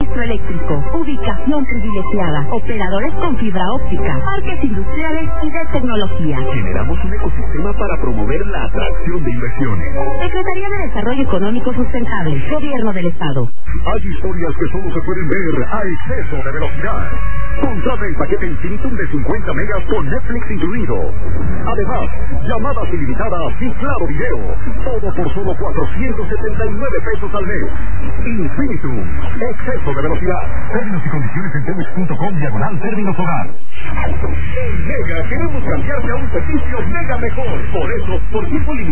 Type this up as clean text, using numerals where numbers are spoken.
electroeléctrico, ubicación privilegiada, operadores con fibra óptica, parques industriales y de tecnología. Generamos un ecosistema para promover la atracción de inversiones. Secretaría de Desarrollo Económico Sustentable, Gobierno del Estado. Hay historias que solo se pueden ver a exceso de velocidad. Contrata el paquete Infinitum de 50 megas con Netflix incluido. Además, llamadas ilimitadas y claro video. Todo por solo 479 pesos al mes. Infinitum, exceso de velocidad. Términos y condiciones en telmex.com/términos hogar. En Mega queremos cambiarte a un servicio mega mejor. Por eso, por tiempo limitado.